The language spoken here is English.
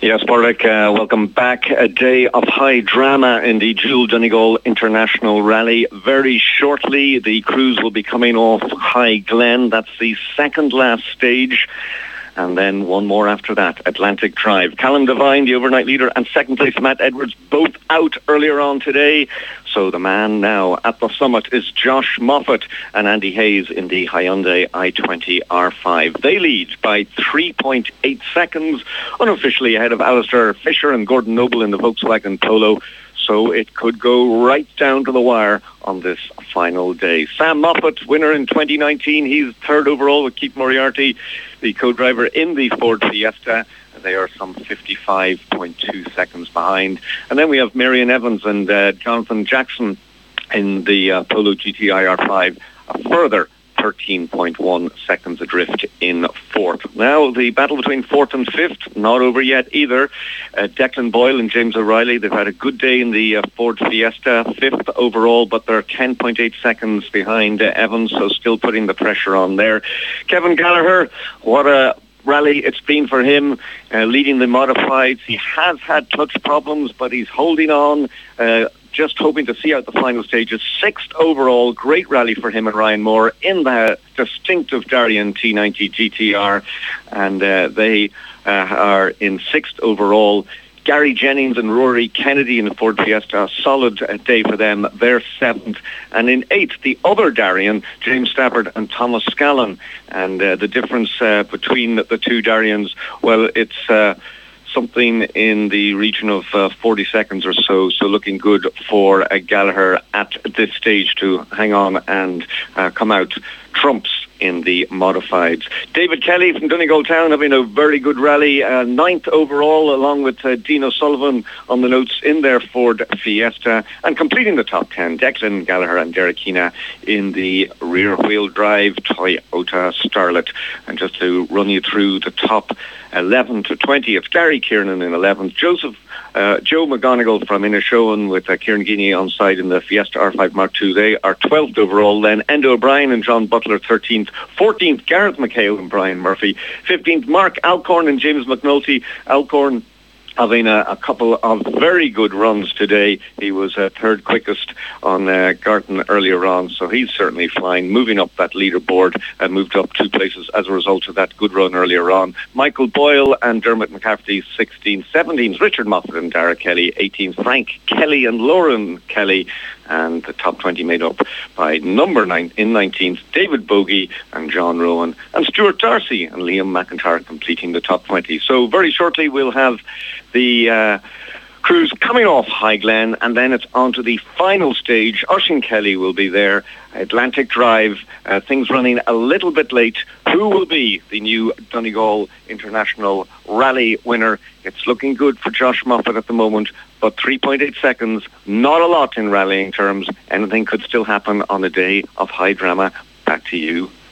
Yes, Borwick, welcome back. A day of high drama in the Jules Donegal International Rally. Very shortly, the crews will be coming off High Glen. That's the second last stage. And then one more after that, Atlantic Drive. Callum Devine, the overnight leader, and second place Matt Edwards, both out earlier on today. So the man now at the summit is Josh Moffat and Andy Hayes in the Hyundai i20 R5. They lead by 3.8 seconds, unofficially ahead of Alistair Fisher and Gordon Noble in the Volkswagen Polo. So it could go right down to the wire on this final day. Sam Moffat, winner in 2019. He's third overall with Keith Moriarty, the co-driver in the Ford Fiesta. They are some 55.2 seconds behind. And then we have Marion Evans and Jonathan Jackson in the Polo GTI R5, a further 13.1 seconds adrift in fourth. Now, the battle between fourth and fifth, not over yet either. Declan Boyle and James O'Reilly, they've had a good day in the Ford Fiesta, fifth overall, but they're 10.8 seconds behind Evans, so still putting the pressure on there. Kevin Gallagher, what a rally it's been for him, leading the modifieds. He has had touch problems, but he's holding on, just hoping to see out the final stages. Sixth overall, great rally for him and Ryan Moore in the distinctive Darien T90 GTR, and they are in sixth overall. Gary Jennings and Rory Kennedy in the Ford Fiesta, a solid day for them. They're seventh. And in eighth, the other Darien, James Stafford and Thomas Scallon. And the difference between the two Dariens, well, it's something in the region of 40 seconds or so. So looking good for Gallagher at this stage to hang on and come out trumps in the modifieds. David Kelly from Donegal Town having a very good rally, ninth overall, along with Dean O'Sullivan on the notes in their Ford Fiesta, and completing the top 10, Declan Gallagher and Derek Keena in the rear-wheel drive Toyota Starlet. And just to run you through the top 11 to 20, it's Gary Kiernan in 11th, Joe McGonigal from Inishowen with Kieran Guinea on side in the Fiesta R5 Mark II. They are 12th overall. Then Endo O'Brien and John Butler 13th. 14th, Gareth McHale and Brian Murphy. 15th, Mark Alcorn and James McNulty. Alcorn having a couple of very good runs today. He was third quickest on Garton earlier on, so he's certainly flying, moving up that leaderboard, moved up 2 places as a result of that good run earlier on. Michael Boyle and Dermot McCafferty 16th, 17th, Richard Moffat and Dara Kelly 18th, Frank Kelly and Lauren Kelly, and the top 20 made up by number 9 in 19th, David Bogey and John Rowan, and Stuart Darcy and Liam McIntyre completing the top 20. So very shortly we'll have the crews coming off High Glen, and then it's on to the final stage. Oisin Kelly will be there, Atlantic Drive, things running a little bit late. Who will be the new Donegal International Rally winner? It's looking good for Josh Moffat at the moment, but 3.8 seconds, not a lot in rallying terms. Anything could still happen on a day of high drama. Back to you,